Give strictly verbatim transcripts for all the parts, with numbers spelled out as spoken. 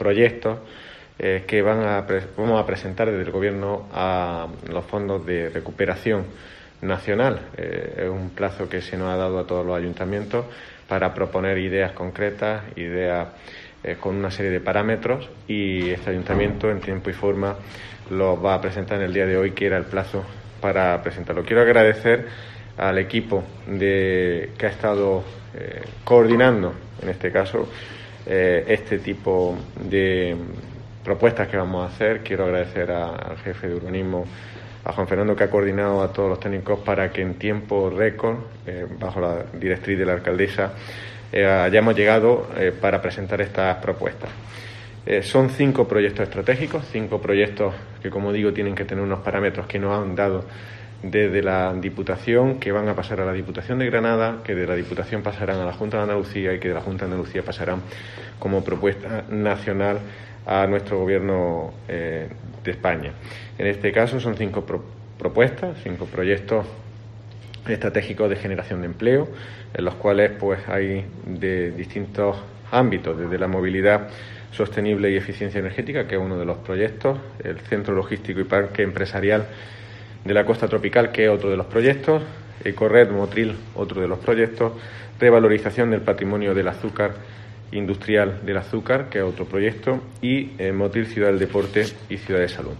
proyectos eh, que van a vamos a presentar desde el Gobierno a los fondos de recuperación nacional. Eh, es un plazo que se nos ha dado a todos los ayuntamientos para proponer ideas concretas, ideas eh, con una serie de parámetros, y este ayuntamiento en tiempo y forma los va a presentar en el día de hoy, que era el plazo para presentarlo. Quiero agradecer al equipo de, que ha estado eh, coordinando, en este caso, eh, este tipo de propuestas que vamos a hacer. Quiero agradecer a, al jefe de urbanismo, a Juan Fernando, que ha coordinado a todos los técnicos para que en tiempo récord, eh, bajo la directriz de la alcaldesa, eh, hayamos llegado eh, para presentar estas propuestas. Eh, son cinco proyectos estratégicos, cinco proyectos que, como digo, tienen que tener unos parámetros que nos han dado desde la Diputación, que van a pasar a la Diputación de Granada, que de la Diputación pasarán a la Junta de Andalucía y que de la Junta de Andalucía pasarán como propuesta nacional a nuestro Gobierno eh, de España. En este caso son cinco pro propuestas, cinco proyectos estratégicos de generación de empleo, en los cuales pues hay de distintos ámbitos, desde la movilidad sostenible y eficiencia energética, que es uno de los proyectos, el Centro Logístico y Parque Empresarial de la Costa Tropical, que es otro de los proyectos, Ecored Motril, otro de los proyectos, revalorización del patrimonio del azúcar industrial del azúcar, que es otro proyecto, y eh, Motril Ciudad del Deporte y Ciudad de Salud.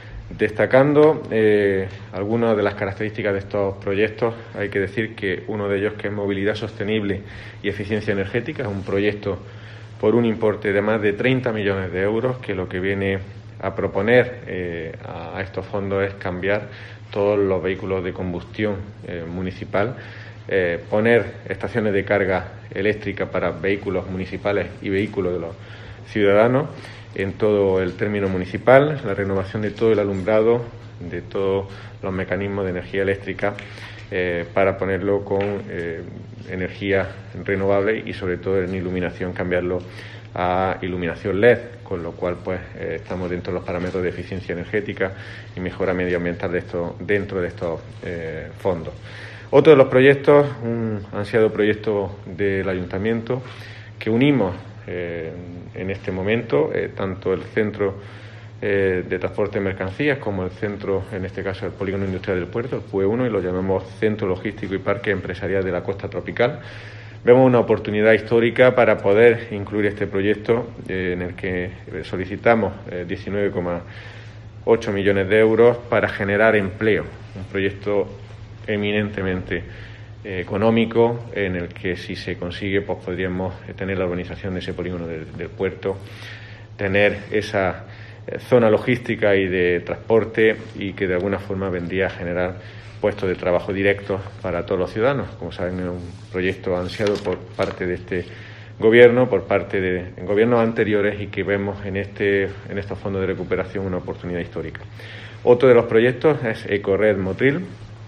Destacando eh, algunas de las características de estos proyectos, hay que decir que uno de ellos, que es movilidad sostenible y eficiencia energética, es un proyecto por un importe de más de treinta millones de euros, que lo que viene a proponer eh, a estos fondos es cambiar todos los vehículos de combustión eh, municipal, eh, poner estaciones de carga eléctrica para vehículos municipales y vehículos de los ciudadanos en todo el término municipal, la renovación de todo el alumbrado, de todos los mecanismos de energía eléctrica, eh, para ponerlo con eh, energía renovable y sobre todo en iluminación cambiarlo a iluminación L E D, con lo cual pues eh, estamos dentro de los parámetros de eficiencia energética y mejora medioambiental de esto, dentro de estos eh, fondos. Otro de los proyectos, un ansiado proyecto del Ayuntamiento, que unimos eh, en este momento eh, tanto el centro eh, de transporte de mercancías como el centro, en este caso el Polígono Industrial del Puerto, el P U E uno, y lo llamamos Centro Logístico y Parque Empresarial de la Costa Tropical. Vemos una oportunidad histórica para poder incluir este proyecto eh, en el que solicitamos eh, diecinueve coma ocho millones de euros para generar empleo. Un proyecto eminentemente eh, económico, en el que, si se consigue, pues podríamos tener la urbanización de ese polígono del, del puerto, tener esa eh, zona logística y de transporte, y que de alguna forma vendría a generar puestos de trabajo directos para todos los ciudadanos. Como saben, es un proyecto ansiado por parte de este Gobierno, por parte de gobiernos anteriores, y que vemos en este en estos fondos de recuperación una oportunidad histórica. Otro de los proyectos es Ecored Motril,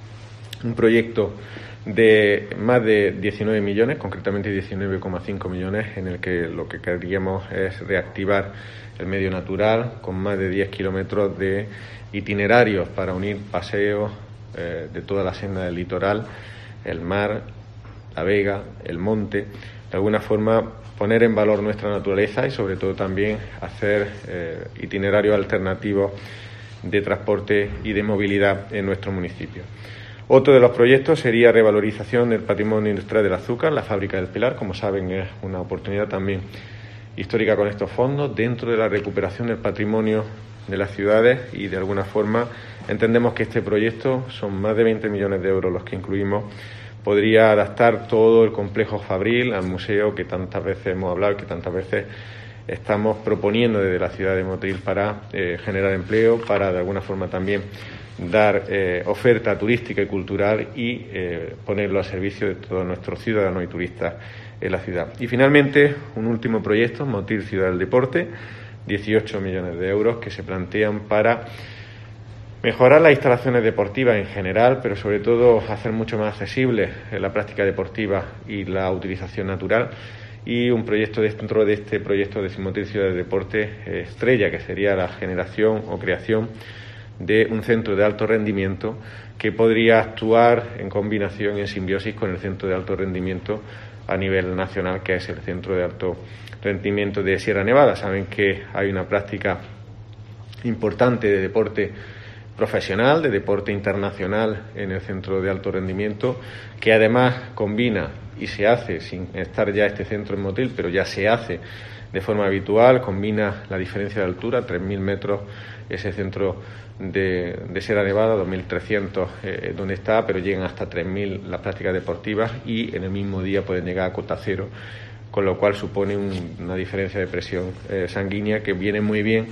un proyecto de más de diecinueve millones, concretamente diecinueve coma cinco millones, en el que lo que queríamos es reactivar el medio natural con más de diez kilómetros de itinerarios para unir paseos eh, de toda la senda del litoral, el mar, la vega, el monte, de alguna forma poner en valor nuestra naturaleza y sobre todo también hacer eh, itinerarios alternativos de transporte y de movilidad en nuestro municipio. Otro de los proyectos sería revalorización del patrimonio industrial del azúcar, la fábrica del Pilar. Como saben, es una oportunidad también histórica con estos fondos dentro de la recuperación del patrimonio de las ciudades, y de alguna forma entendemos que este proyecto, son más de veinte millones de euros los que incluimos, podría adaptar todo el complejo fabril al museo que tantas veces hemos hablado, que tantas veces estamos proponiendo desde la ciudad de Motril para eh, generar empleo, para de alguna forma también dar eh, oferta turística y cultural y eh, ponerlo a servicio de todos nuestros ciudadanos y turistas en la ciudad. Y finalmente, un último proyecto, Motril Ciudad del Deporte, dieciocho millones de euros que se plantean para mejorar las instalaciones deportivas en general, pero sobre todo hacer mucho más accesible la práctica deportiva y la utilización natural, y un proyecto dentro de este proyecto de Motril Ciudad del Deporte eh, estrella, que sería la generación o creación de un centro de alto rendimiento que podría actuar en combinación y en simbiosis con el centro de alto rendimiento a nivel nacional, que es el Centro de Alto Rendimiento de Sierra Nevada. Saben que hay una práctica importante de deporte profesional, de deporte internacional en el Centro de Alto Rendimiento, que además combina y se hace, sin estar ya este centro en Motril, pero ya se hace de forma habitual, combina la diferencia de altura, tres mil metros, ese centro de, de Sierra Nevada, dos mil trescientos eh, donde está, pero llegan hasta tres mil las prácticas deportivas y en el mismo día pueden llegar a cota cero, con lo cual supone un, una diferencia de presión eh, sanguínea que viene muy bien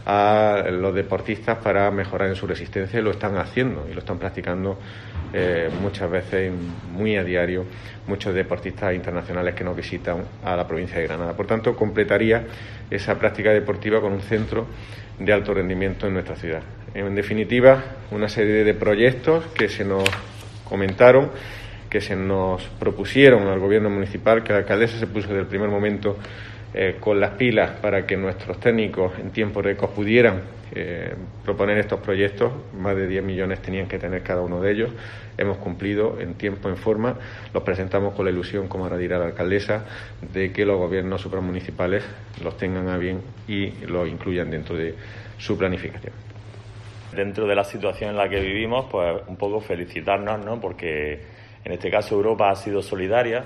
a los deportistas para mejorar en su resistencia, y lo están haciendo y lo están practicando eh, muchas veces, muy a diario, muchos deportistas internacionales que nos visitan a la provincia de Granada. Por tanto, completaría esa práctica deportiva con un centro de alto rendimiento en nuestra ciudad. En definitiva, una serie de proyectos que se nos comentaron, que se nos propusieron al gobierno municipal, que la alcaldesa se puso desde el primer momento Eh, con las pilas para que nuestros técnicos en tiempo récord pudieran eh, proponer estos proyectos. Más de diez millones tenían que tener cada uno de ellos. Hemos cumplido en tiempo, en forma. Los presentamos con la ilusión, como ahora dirá la alcaldesa, de que los gobiernos supramunicipales los tengan a bien y los incluyan dentro de su planificación. Dentro de la situación en la que vivimos, pues un poco felicitarnos, ¿no? Porque en este caso Europa ha sido solidaria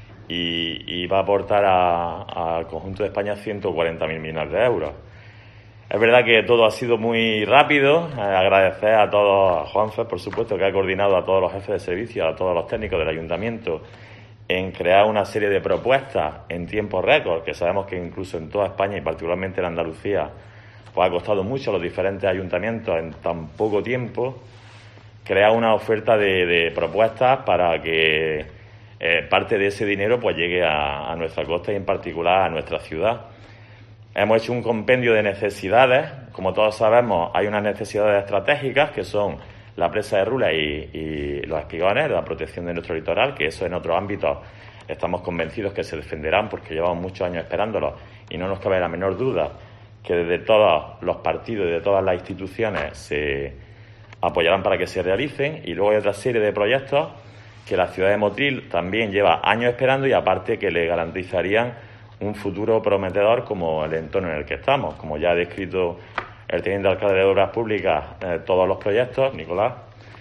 y, y va a aportar al conjunto de España ciento cuarenta mil millones de euros. Es verdad que todo ha sido muy rápido. Eh, agradecer a todos, a Juanfe, por supuesto, que ha coordinado a todos los jefes de servicio, a todos los técnicos del ayuntamiento, en crear una serie de propuestas en tiempo récord, que sabemos que incluso en toda España y particularmente en Andalucía, pues ha costado mucho a los diferentes ayuntamientos en tan poco tiempo crear una oferta de, de propuestas para que Eh, parte de ese dinero pues llegue a, a nuestra costa y en particular a nuestra ciudad. Hemos hecho un compendio de necesidades. Como todos sabemos, hay unas necesidades estratégicas que son la presa de Rula y, y los espigones, la protección de nuestro litoral, que eso en otros ámbitos estamos convencidos que se defenderán porque llevamos muchos años esperándolos y no nos cabe la menor duda que desde todos los partidos y de todas las instituciones se apoyarán para que se realicen. Y luego hay otra serie de proyectos que la ciudad de Motril también lleva años esperando y aparte que le garantizarían un futuro prometedor como el entorno en el que estamos. Como ya ha descrito el teniente alcalde de Obras Públicas, eh, todos los proyectos, Nicolás,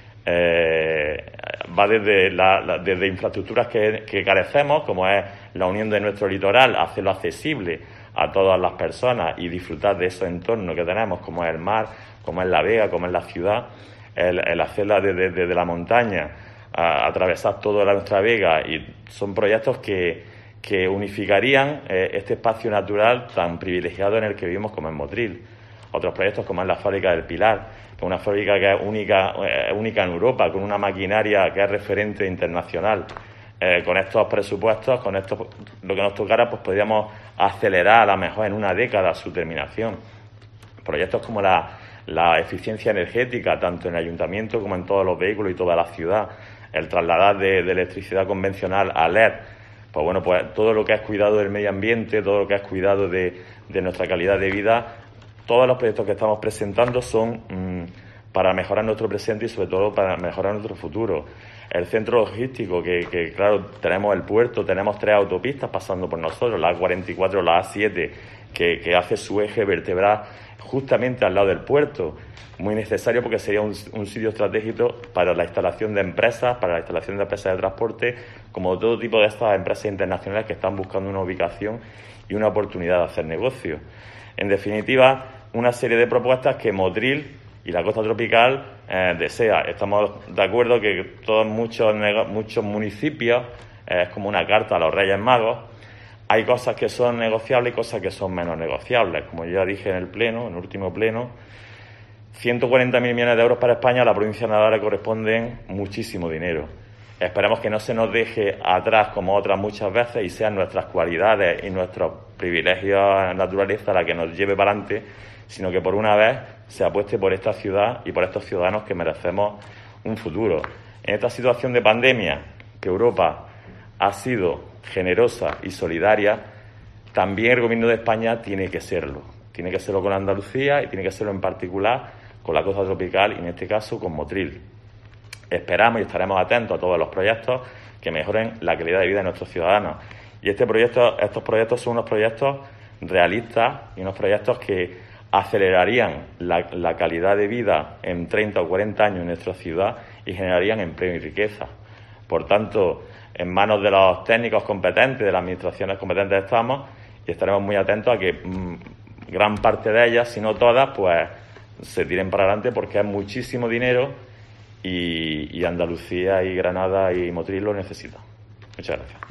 eh, va desde, la, la, desde infraestructuras que, que carecemos, como es la unión de nuestro litoral, hacerlo accesible a todas las personas y disfrutar de esos entornos que tenemos, como es el mar, como es la vega, como es la ciudad, el, el hacerla desde, desde la montaña, a atravesar toda la nuestra vega, y son proyectos que, que unificarían eh, este espacio natural tan privilegiado en el que vivimos como en Motril. Otros proyectos como es la fábrica del Pilar, una fábrica que es única, eh, única en Europa, con una maquinaria que es referente internacional. Eh, con estos presupuestos, con esto, lo que nos tocara, pues podríamos acelerar a lo mejor en una década su terminación. Proyectos como la, la eficiencia energética, tanto en el ayuntamiento como en todos los vehículos y toda la ciudad. El trasladar de, de electricidad convencional a L E D, pues bueno, pues todo lo que es cuidado del medio ambiente, todo lo que es cuidado de, de nuestra calidad de vida, todos los proyectos que estamos presentando son mmm, para mejorar nuestro presente y sobre todo para mejorar nuestro futuro. El centro logístico, que, que claro, tenemos el puerto, tenemos tres autopistas pasando por nosotros, la A cuarenta y cuatro, la A siete, que, que hace su eje vertebral justamente al lado del puerto. Muy necesario porque sería un, un sitio estratégico para la instalación de empresas, para la instalación de empresas de transporte, como todo tipo de estas empresas internacionales que están buscando una ubicación y una oportunidad de hacer negocio. En definitiva, una serie de propuestas que Motril y la costa tropical eh, desea. Estamos de acuerdo que todos muchos, muchos municipios eh, es como una carta a los Reyes Magos. Hay cosas que son negociables y cosas que son menos negociables. Como ya dije en el pleno, en el último pleno, ciento cuarenta mil millones de euros para España, a la provincia de Navarra le corresponden muchísimo dinero. Esperemos que no se nos deje atrás como otras muchas veces y sean nuestras cualidades y nuestros privilegios naturaleza la que nos lleve para adelante, sino que por una vez se apueste por esta ciudad y por estos ciudadanos que merecemos un futuro. En esta situación de pandemia, que Europa ha sido generosa y solidaria, también el Gobierno de España tiene que serlo. Tiene que serlo con Andalucía y tiene que serlo en particular con la costa tropical y en este caso con Motril. Esperamos y estaremos atentos a todos los proyectos que mejoren la calidad de vida de nuestros ciudadanos. Y este proyecto, estos proyectos son unos proyectos realistas y unos proyectos que acelerarían la, la calidad de vida en treinta o cuarenta años en nuestra ciudad y generarían empleo y riqueza. Por tanto, en manos de los técnicos competentes, de las administraciones competentes estamos, y estaremos muy atentos a que mmm, gran parte de ellas, si no todas, pues se tiren para adelante, porque es muchísimo dinero y, y Andalucía y Granada y Motril lo necesitan. Muchas gracias.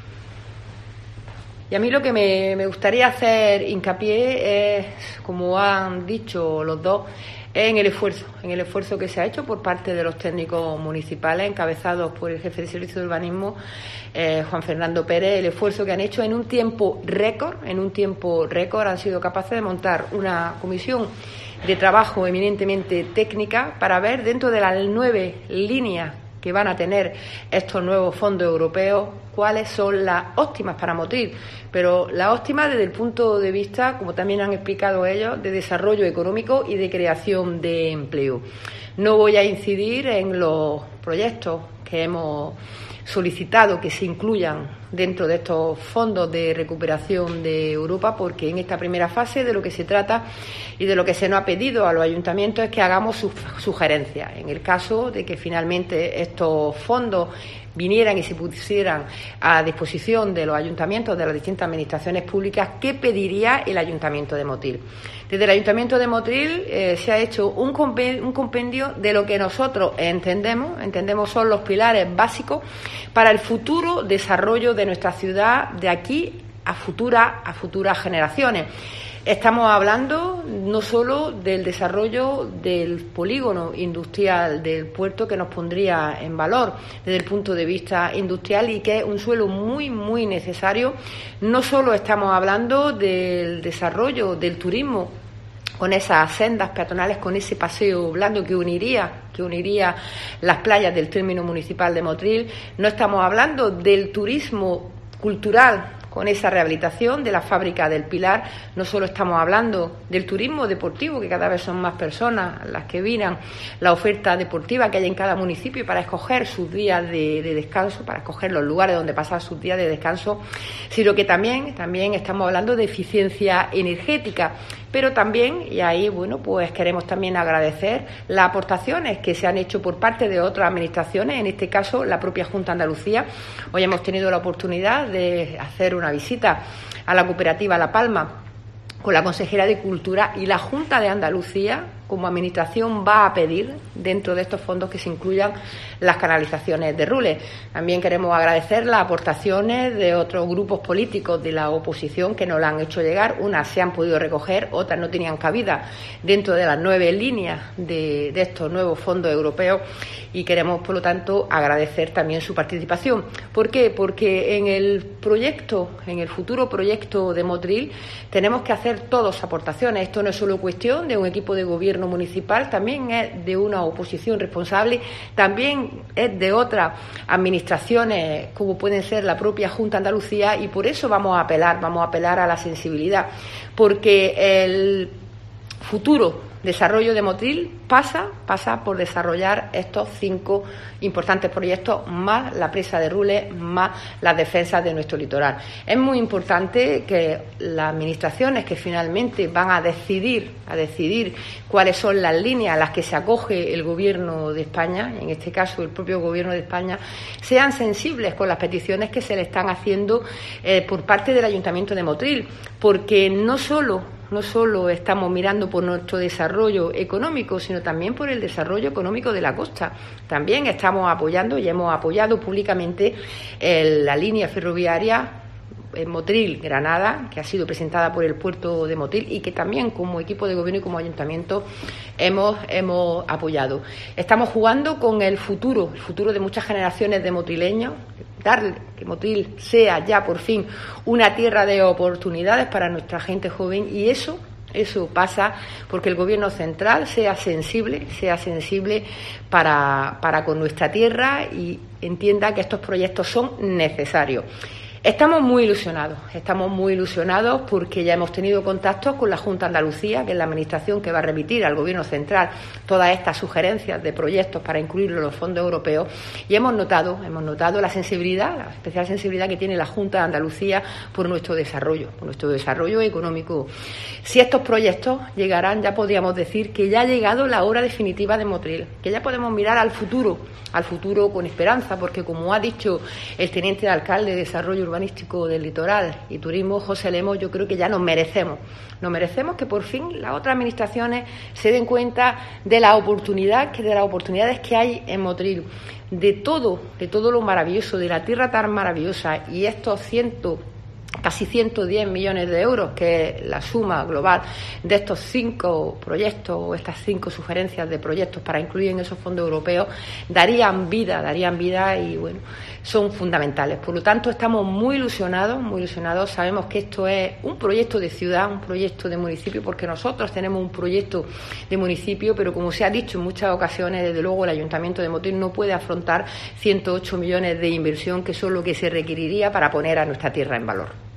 Y a mí lo que me, me gustaría hacer hincapié es, como han dicho los dos, en el esfuerzo, en el esfuerzo que se ha hecho por parte de los técnicos municipales, encabezados por el jefe de servicio de urbanismo, eh, Juan Fernando Pérez, el esfuerzo que han hecho en un tiempo récord, en un tiempo récord han sido capaces de montar una comisión de trabajo eminentemente técnica para ver, dentro de las nueve líneas que van a tener estos nuevos fondos europeos, cuáles son las óptimas para Motril, pero las óptimas desde el punto de vista, como también han explicado ellos, de desarrollo económico y de creación de empleo. No voy a incidir en los proyectos que hemos solicitado que se incluyan dentro de estos fondos de recuperación de Europa, porque en esta primera fase de lo que se trata y de lo que se nos ha pedido a los ayuntamientos es que hagamos sus sugerencias. En el caso de que finalmente estos fondos vinieran y se pusieran a disposición de los ayuntamientos, de las distintas administraciones públicas, ¿qué pediría el Ayuntamiento de Motril? Desde el Ayuntamiento de Motril eh, se ha hecho un compendio, un compendio de lo que nosotros entendemos, entendemos son los pilares básicos para el futuro desarrollo de nuestra ciudad de aquí a futuras, a futuras generaciones. Estamos hablando no solo del desarrollo del polígono industrial del puerto, que nos pondría en valor desde el punto de vista industrial y que es un suelo muy, muy necesario. No solo estamos hablando del desarrollo del turismo, con esas sendas peatonales, con ese paseo blando que uniría, que uniría las playas del término municipal de Motril. No estamos hablando del turismo cultural, con esa rehabilitación de la fábrica del Pilar. No solo estamos hablando del turismo deportivo, que cada vez son más personas las que vienen, la oferta deportiva que hay en cada municipio para escoger sus días de, de descanso, para escoger los lugares donde pasar sus días de descanso, sino que también, también estamos hablando de eficiencia energética. Pero también, y ahí, bueno, pues queremos también agradecer las aportaciones que se han hecho por parte de otras administraciones, en este caso la propia Junta de Andalucía. Hoy hemos tenido la oportunidad de hacer una visita a la cooperativa La Palma con la consejera de Cultura, y la Junta de Andalucía, como administración, va a pedir dentro de estos fondos que se incluyan las canalizaciones de Rules. También queremos agradecer las aportaciones de otros grupos políticos de la oposición que nos la han hecho llegar. Unas se han podido recoger, otras no tenían cabida dentro de las nueve líneas de, de estos nuevos fondos europeos, y queremos, por lo tanto, agradecer también su participación. ¿Por qué? Porque en el proyecto, en el futuro proyecto de Motril, tenemos que hacer todos aportaciones. Esto no es solo cuestión de un equipo de gobierno municipal, también es de una oposición responsable, también es de otras administraciones como pueden ser la propia Junta de Andalucía, y por eso vamos a apelar, vamos a apelar a la sensibilidad, porque el futuro desarrollo de Motril pasa, pasa por desarrollar estos cinco importantes proyectos, más la presa de Rules, más las defensas de nuestro litoral. Es muy importante que las administraciones que finalmente van a decidir, a decidir cuáles son las líneas a las que se acoge el Gobierno de España, en este caso el propio Gobierno de España, sean sensibles con las peticiones que se le están haciendo eh, por parte del Ayuntamiento de Motril, porque no solo No solo estamos mirando por nuestro desarrollo económico, sino también por el desarrollo económico de la costa. También estamos apoyando y hemos apoyado públicamente el, la línea ferroviaria en Motril-Granada, que ha sido presentada por el puerto de Motril y que también como equipo de gobierno y como ayuntamiento hemos, hemos apoyado. Estamos jugando con el futuro, el futuro de muchas generaciones de motrileños, darle que Motril sea ya por fin una tierra de oportunidades para nuestra gente joven, y eso Eso pasa porque el Gobierno central sea sensible, sea sensible para, para con nuestra tierra y entienda que estos proyectos son necesarios. Estamos muy ilusionados, estamos muy ilusionados porque ya hemos tenido contactos con la Junta de Andalucía, que es la administración que va a remitir al Gobierno central todas estas sugerencias de proyectos para incluirlo en los fondos europeos, y hemos notado, hemos notado la sensibilidad, la especial sensibilidad que tiene la Junta de Andalucía por nuestro desarrollo, por nuestro desarrollo económico. Si estos proyectos llegarán, ya podríamos decir que ya ha llegado la hora definitiva de Motril, que ya podemos mirar al futuro, al futuro con esperanza, porque como ha dicho el teniente de alcalde de Desarrollo Urbanístico del Litoral y Turismo, José Lemos, yo creo que ya nos merecemos, nos merecemos que por fin las otras administraciones se den cuenta de la oportunidad, que de las oportunidades que hay en Motril, de todo, de todo lo maravilloso, de la tierra tan maravillosa, y estos cientos casi ciento diez millones de euros, que es la suma global de estos cinco proyectos o estas cinco sugerencias de proyectos para incluir en esos fondos europeos, darían vida, darían vida y bueno, son fundamentales. Por lo tanto, estamos muy ilusionados, muy ilusionados. Sabemos que esto es un proyecto de ciudad, un proyecto de municipio, porque nosotros tenemos un proyecto de municipio, pero como se ha dicho en muchas ocasiones, desde luego el Ayuntamiento de Motril no puede afrontar ciento ocho millones de inversión, que son lo que se requeriría para poner a nuestra tierra en valor.